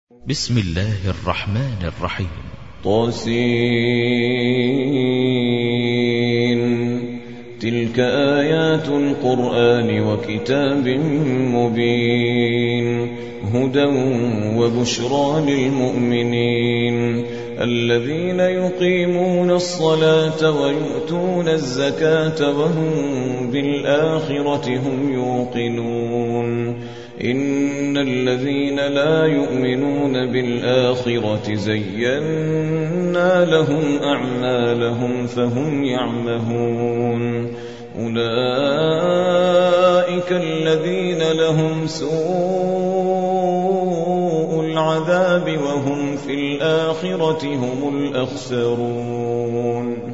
بسم الله الرحمن الرحيم. طاسين. تلك آيات القرآن وكتاب مبين هدى وبشرى للمؤمنين الذين يقيمون الصلاة ويؤتون الزكاة وهم بالآخرة هم يوقنون إن الذين لا يؤمنون بالآخرة زينا لهم أعمالهم فهم يعمهون أولئك الذين لهم سوء العذاب وهم في الآخرة هم الأخسرون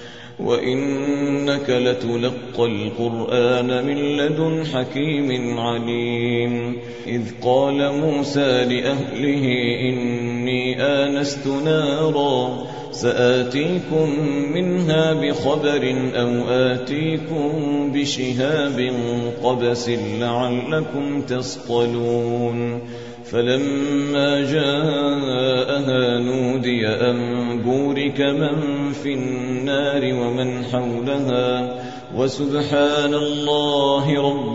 وإنك لتلقى القرآن من لدن حكيم عليم إذ قال موسى لأهله إني آنست نارا سآتيكم منها بخبر أو آتيكم بشهاب قبس لعلكم تصطلون فلما جاءها نودي أن بورك من في النار ومن حولها وسبحان الله رب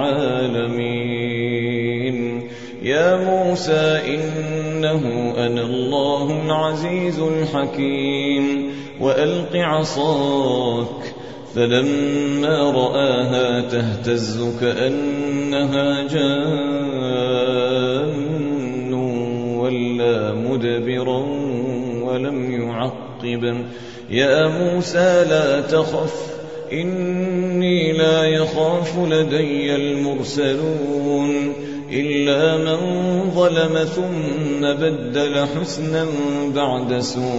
العالمين يا موسى إنه أنا الله العزيز الحكيم وألق عصاك فلما رآها تهتز كأنها جان ولا مدبرا ولم يعقب يا موسى لا تخف إني لا يخاف لدي المرسلون إلا من ظلم ثم بدل حسنا بعد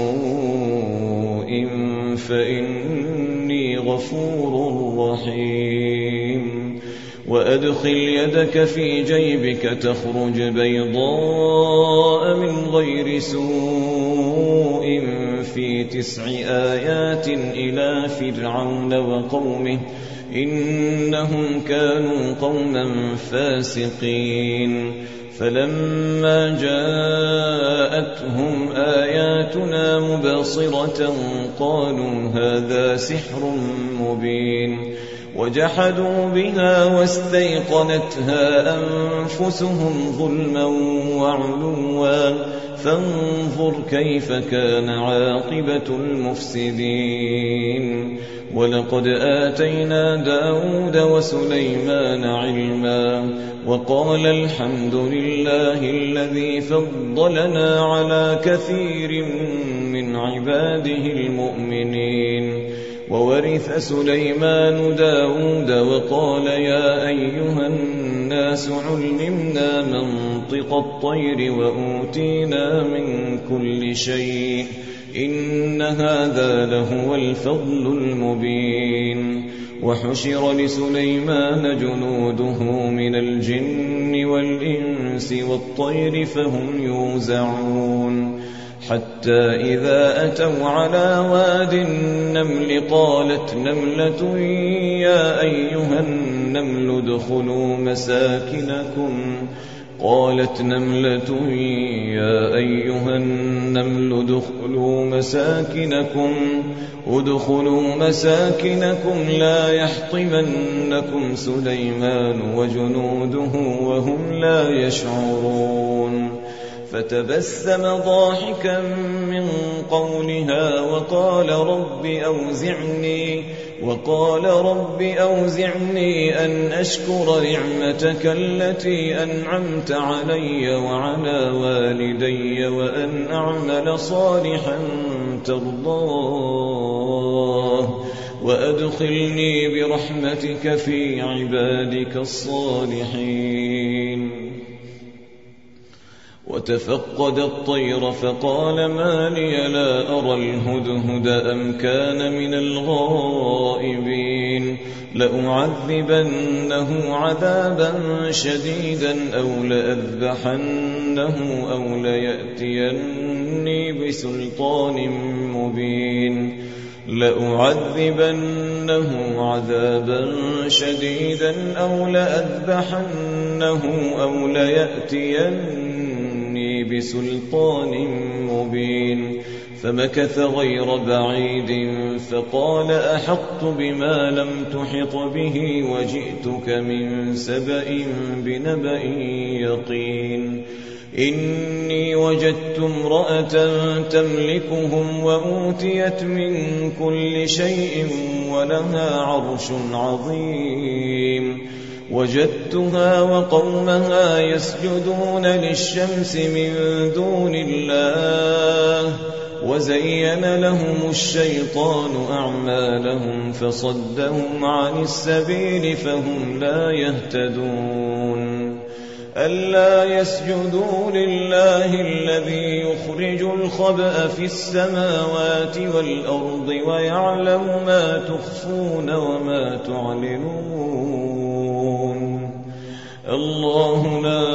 سوء فإني غفور رحيم وأدخل يدك في جيبك تخرج بيضاء من غير سوء في 9 آيات إلى فرعون وقومه إنهم كانوا قوما فاسقين فلما جاءتهم آياتنا مبصرة قالوا هذا سحر مبين وجحدوا بها واستيقنتها أنفسهم ظلما وعلوا فانظر كيف كان عاقبة المفسدين ولقد آتينا داود وسليمان علما وقال الحمد لله الذي فضلنا على كثير من عباده المؤمنين وورث سليمان داود وقال يا أيها الناس علمنا منطق الطير وأوتينا من كل شيء إن هذا لهو الفضل المبين وحشر لسليمان جنوده من الجن والإنس والطير فهم يوزعون حتى إذا أتوا على واد النمل قالت نملة يا أيها النمل ادخلوا ادخلوا مساكنكم لا يحطمنكم سليمان وجنوده وهم لا يشعرون فتبسم ضاحكا من قولها وقال رب أوزعني أن أشكر نعمتك التي أنعمت علي وعلى والدي وأن أعمل صالحا ترضاه وأدخلني برحمتك في عبادك الصالحين وتفقد الطير فقال ما لي لا أرى الهدهد أم كان من الغائبين لأعذبنه عذابا شديدا أو لأذبحنه أو ليأتيني بسلطان مبين لأعذبنه عذابا شديدا أو لأذبحنه أو ليأتيني بسلطان مبين. فمكث غير بعيد فقال أحطت بما لم تحط به وجئتك من سبأ بنبأ يقين. إني وجدت امرأة تملكهم وأوتيت من كل شيء ولها عرش عظيم. وجدتها وقومها يسجدون للشمس من دون الله وزين لهم الشيطان أعمالهم فصدهم عن السبيل فهم لا يهتدون. ألا يسجدوا لله الذي يخرج الخبأ في السماوات والأرض ويعلم ما تخفون وما تعلنون. الله لا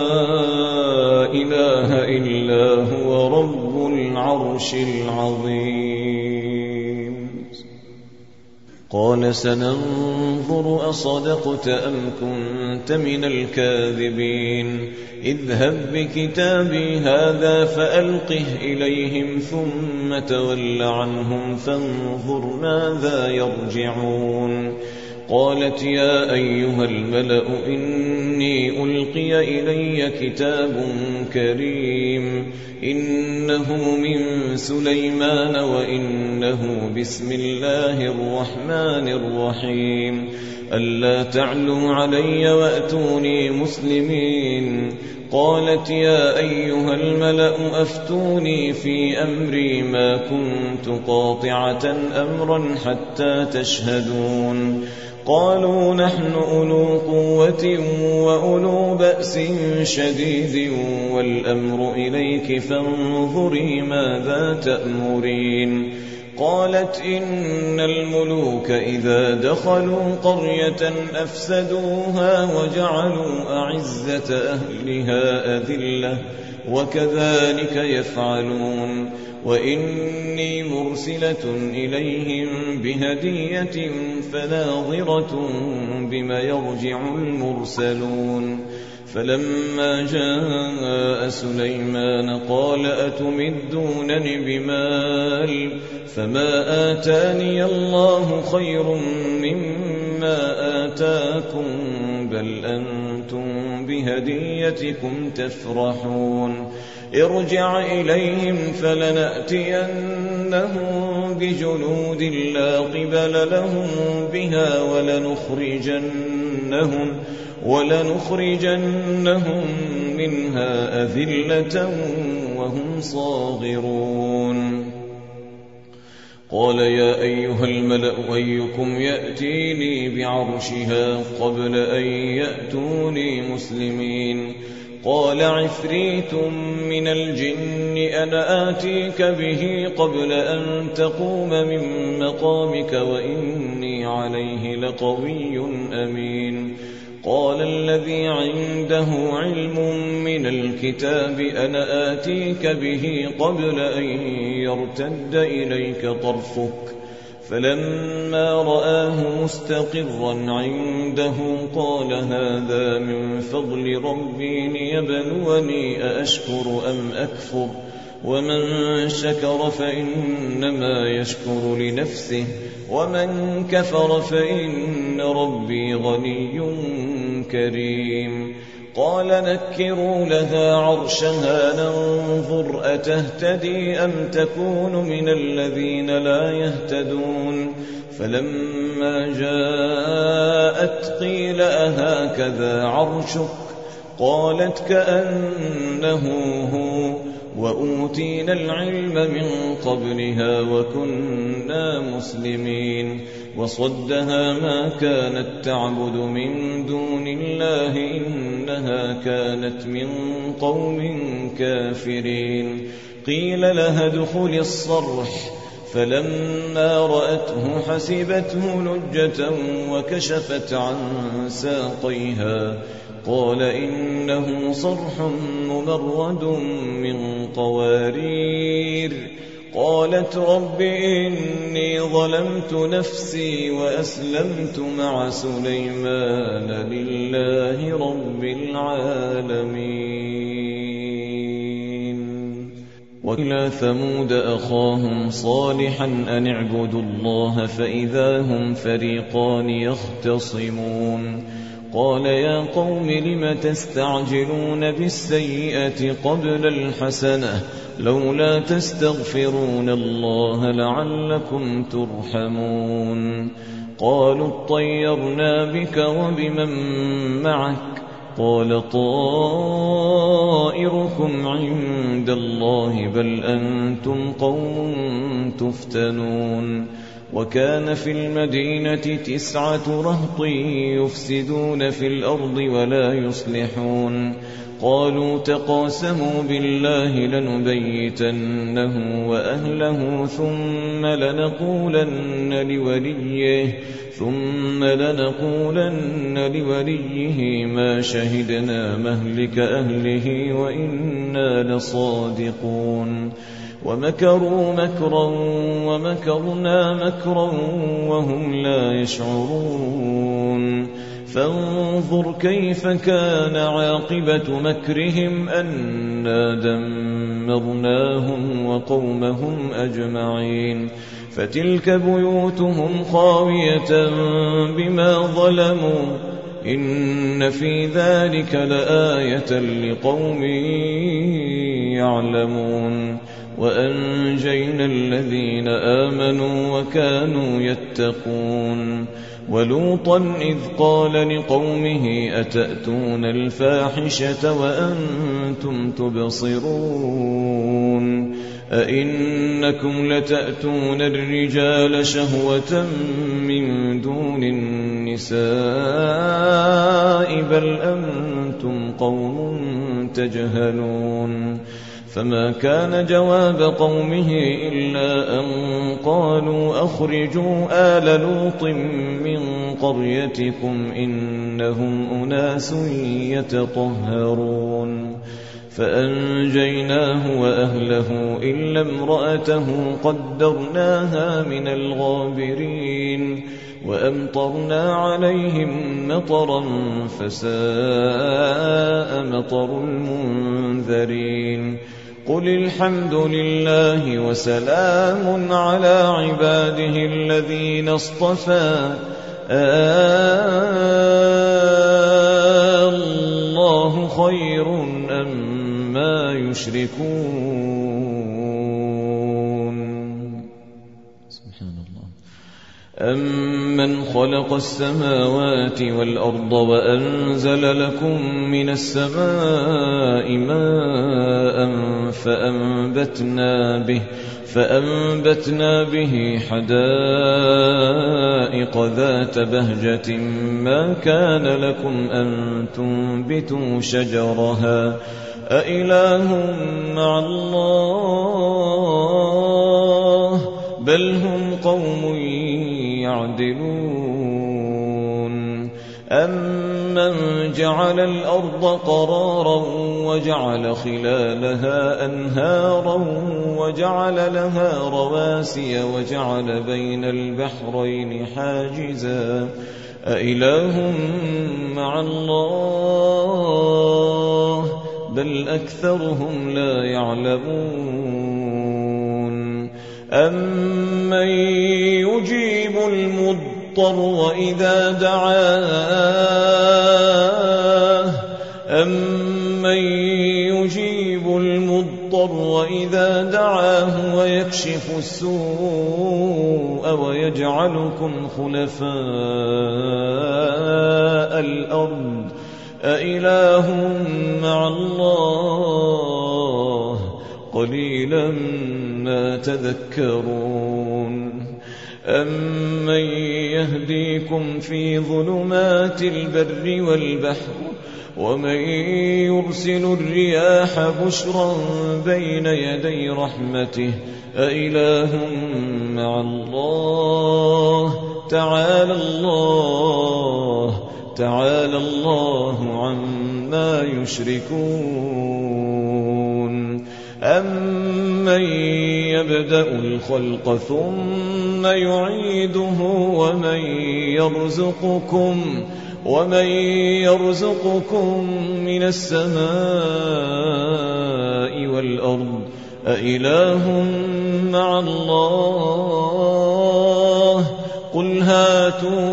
إله إلا هو رب العرش العظيم. قال سننظر أصدقت أم كنت من الكاذبين. اذهب بكتابي هذا فألقه إليهم ثم تول عنهم فانظر ماذا يرجعون. قالت يا أيها الملأ إني ألقي إلي كتاب كريم إنه من سليمان وإنه بسم الله الرحمن الرحيم. ألا تعلوا علي وأتوني مسلمين. قالت يا أيها الملأ أفتوني في أمري ما كنت قاطعة أمرا حتى تشهدون. قالوا نحن أولو قوة وأولو بأس شديد والأمر إليك فانظري ماذا تأمرين. قالت إن الملوك إذا دخلوا قرية أفسدوها وجعلوا أعزة أهلها أذلة وكذلك يفعلون. وإني مرسلة إليهم بهدية فناظرة بما يرجع المرسلون. فلما جاء سليمان قال أتمدونني بمال فما آتاني الله خير مما آتاكم بل أنتم بهديتكم تفرحون. ارجع إليهم فلنأتينهم بجنود لا قبل لهم بها ولنخرجنهم منها أذلة وهم صاغرون. قال يا أيها الملأ أيكم يأتيني بعرشها قبل أن يأتوني مسلمين. قال عفريت من الجن أنا آتيك به قبل أن تقوم من مقامك وإني عليه لقوي أمين. قال الذي عنده علم من الكتاب أنا آتيك به قبل أن يرتد إليك طرفك. فلما رآه مستقرا عنده قال هذا من فضل ربي ليبلوني أأشكر أم أكفر ومن شكر فإنما يشكر لنفسه ومن كفر فإن ربي غني كريم. قال نكروا لها عرشها ننظر أتهتدي أم تكون من الذين لا يهتدون. فلما جاءت قيل أهكذا عرشك قالت كأنه هو وأوتينا العلم من قبلها وكنا مسلمين. وصدها ما كانت تعبد من دون الله إنها كانت من قوم كافرين. قيل لها ادخل الصرح فلما رأته حسبته لجة وكشفت عن ساقيها قال إنه صرح ممرد من قوارير. قالت رب إني ظلمت نفسي وأسلمت مع سليمان لله رب العالمين. وإلى ثمود أخاهم صالحا أن اعبدوا الله فإذا هم فريقان يختصمون قال يا قوم لم تستعجلون بالسيئة قبل الحسنة لولا تستغفرون الله لعلكم ترحمون قالوا اطيرنا بك وبمن معك قال طائركم عند الله بل أنتم قوم تفتنون وكان في المدينة 9 رهط يفسدون في الأرض ولا يصلحون قالوا تقاسموا بالله لنبيتنه وأهله ثم لنقولن لوليه ما شهدنا مهلك أهله وإنا لصادقون ومكروا مكرا ومكرنا مكرا وهم لا يشعرون فانظر كيف كان عاقبة مكرهم أنا دمرناهم وقومهم أجمعين فتلك بيوتهم خاوية بما ظلموا إن في ذلك لآية لقوم يعلمون وأنجينا الذين آمنوا وكانوا يتقون ولوطا إذ قال لقومه أتأتون الفاحشة وأنتم تبصرون أئنكم لتأتون الرجال شهوة من دون النساء بل أنتم قوم تجهلون فما كان جواب قومه إلا أن قالوا أخرجوا آل لوط من قريتكم إنهم أناس يتطهرون فأنجيناه وأهله إلا امرأته قدرناها من الغابرين وأمطرنا عليهم مطرا فساء مطر المنذرين قل الحمد لله وسلام على عباده الذين اصطفى الله خير أما يشركون سبحان الله أمن خلق السماوات والأرض وأنزل لكم من السماء ماء فأنبتنا به حدائق ذات بهجة ما كان لكم أن تنبتوا شجرها أإله مع الله بل هم قوم يعدلون أمن جعل الأرض قرارا وجعل خلالها أنهارا وجعل لها رواسي وجعل بين البحرين حاجزا أإله مع الله بل أكثرهم لا يعلمون أمن يجيب المضطر وإذا دعاه ويكشف السوء ويجعلكم خلفاء الأرض أإله مع الله قليلا ما تذكرون أمن يهديكم في ظلمات البر والبحر ومن يرسل الرياح بشرا بين يدي رحمته أإله مع الله تعالى الله عما يشركون أمن يبدأ الخلق ثم يعيده ومن يرزقكم من السماء والأرض أإله مع الله قل هاتوا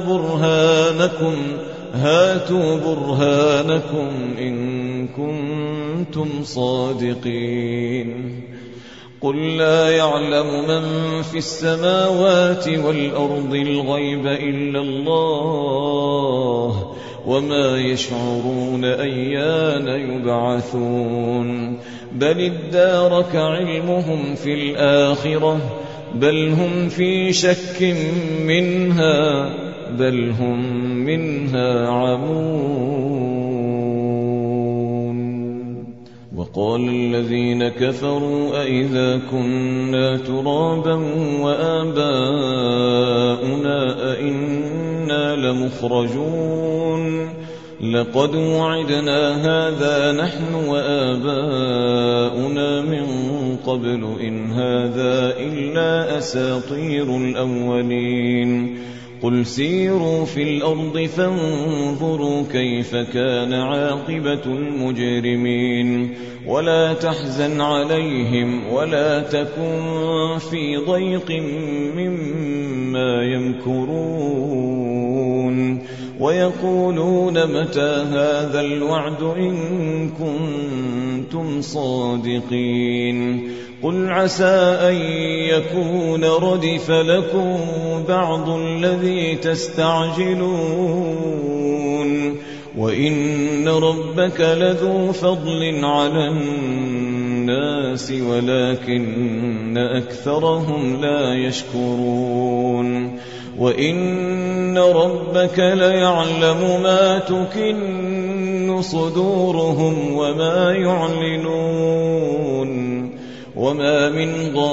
برهانكم إن كنتم صادقين قل لا يعلم من في السماوات والأرض الغيب إلا الله وما يشعرون أيان يبعثون بل ادارك علمهم في الآخرة بل هم في شك منها بل هم منها عمون وقال الذين كفروا أئذا كنا ترابا وآباؤنا أئنا لمخرجون لقد وعدنا هذا نحن وآباؤنا من قبل إن هذا إلا أساطير الأولين قل سيروا في الأرض فانظروا كيف كان عاقبة المجرمين ولا تحزن عليهم ولا تكن في ضيق مما يمكرون ويقولون متى هذا الوعد إن كنتم صادقين قل عسى أن يكون ردف لكم بعض الذي تستعجلون وإن ربك لذو فضل على الناس ولكن أكثرهم لا يشكرون وإن ربك ليعلم ما تكن صدورهم وما يعلنون وما من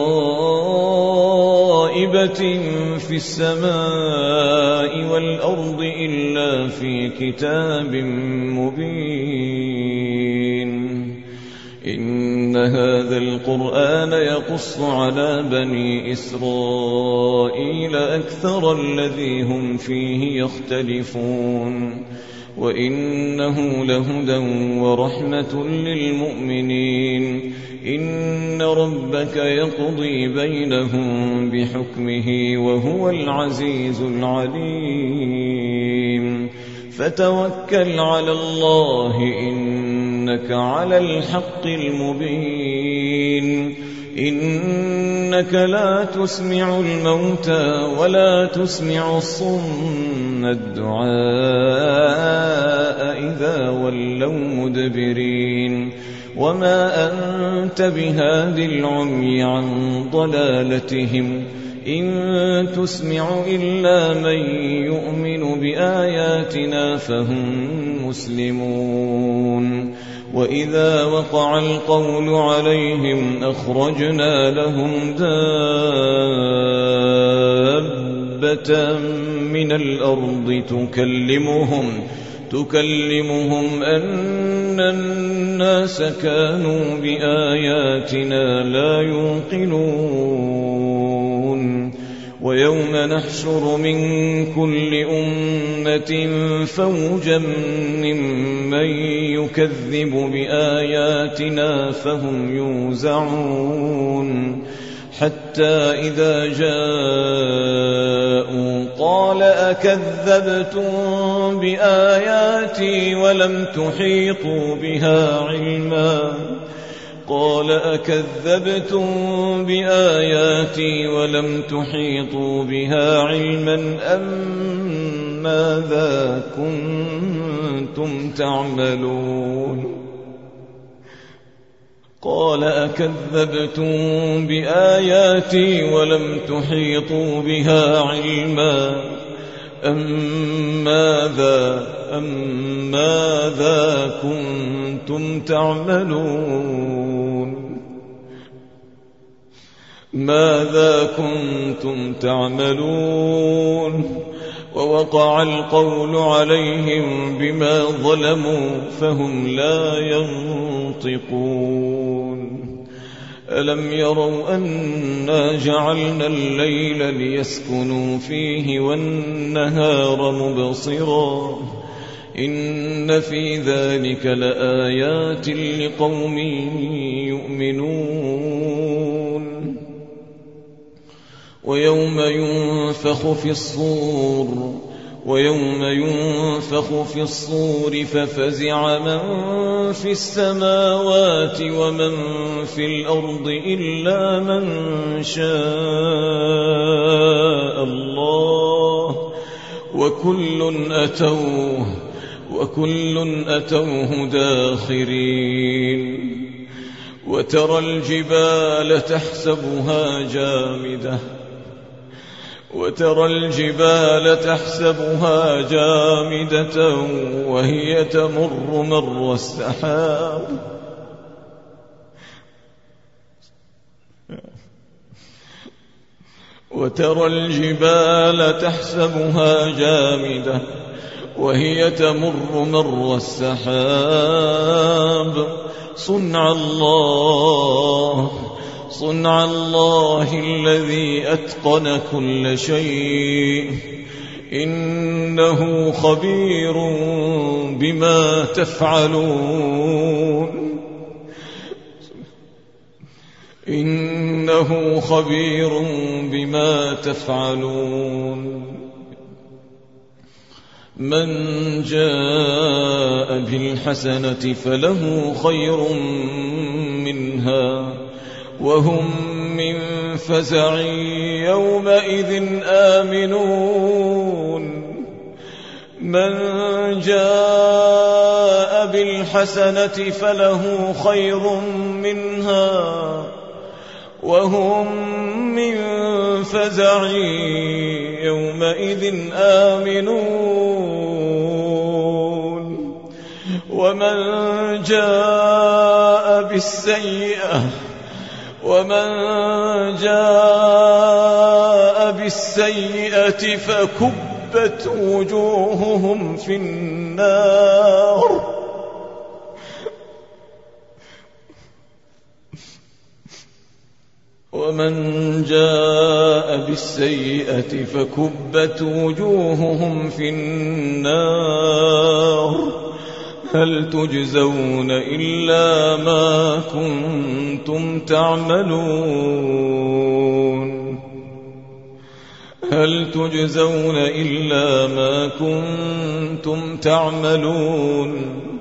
غائبة في السماء والأرض إلا في كتاب مبين إن هذا القرآن يقص على بني إسرائيل أكثر الذي هم فيه يختلفون وإنه لهدى ورحمة للمؤمنين إن ربك يقضي بينهم بحكمه وهو العزيز العليم فتوكل على الله إنك على الحق المبين إنك لا تسمع الموتى ولا تسمع الصم الدعاء إذا ولوا مدبرين وما أنت بهاد العمي عن ضلالتهم إن تسمع إلا من يؤمن بآياتنا فهم مسلمون وإذا وقع القول عليهم أخرجنا لهم دابة من الأرض تكلمهم أن الناس كانوا بآياتنا لا يوقنون ويوم نحشر من كل أمة فوجا ممن يكذب بآياتنا فهم يوزعون حتى إذا جاءوا قال أكذبتم بآياتي ولم تحيطوا بها علما قال أكذبتم بآياتي ولم تحيطوا بها علما أم ماذا كنتم تعملون قال أكذبتم بآياتي ولم تحيطوا بها علما أم ماذا كنتم تعملون ماذا كنتم تعملون ووقع القول عليهم بما ظلموا فهم لا ينطقون ألم يروا أنا جعلنا الليل ليسكنوا فيه والنهار مبصرا إن في ذلك لآيات لقوم يؤمنون ويوم ينفخ في الصور ففزع من في السماوات ومن في الأرض إلا من شاء الله وكل أتوه داخرين وترى الجبال تحسبها جامدة وهي تمر مر السحاب صنع الله الذي أتقن كل شيء إنه خبير بما تفعلون من جاء بالحسنة فله خير منها وهم من فزع يومئذ آمنون من جاء بالحسنة فله خير منها وهم من فزع يومئذ آمنون ومن جاء بالسيئة فكبت وجوههم في النار هل تجزون إلا ما كنتم تعملون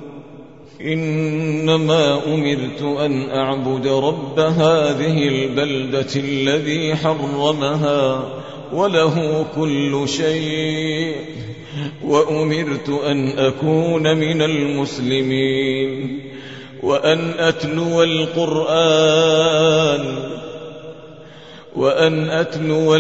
إنما أمرت أن أعبد رب هذه البلدة الذي حرمها وله كل شيء وأمرت أن أكون من المسلمين وأن أتلو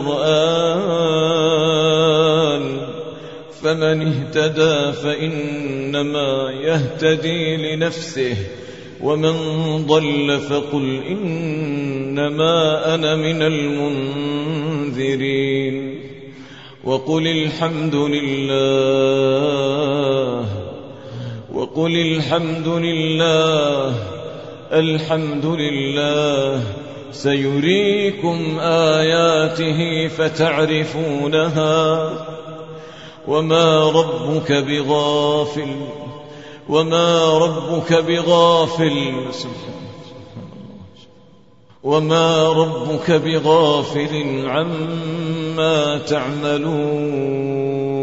القرآن فمن اهتدى فإنما يهتدي لنفسه ومن ضل فقل إنما أنا من المنذرين وقل الحمد لله سيريكم آياته فتعرفونها وما ربك بغافل عما تعملون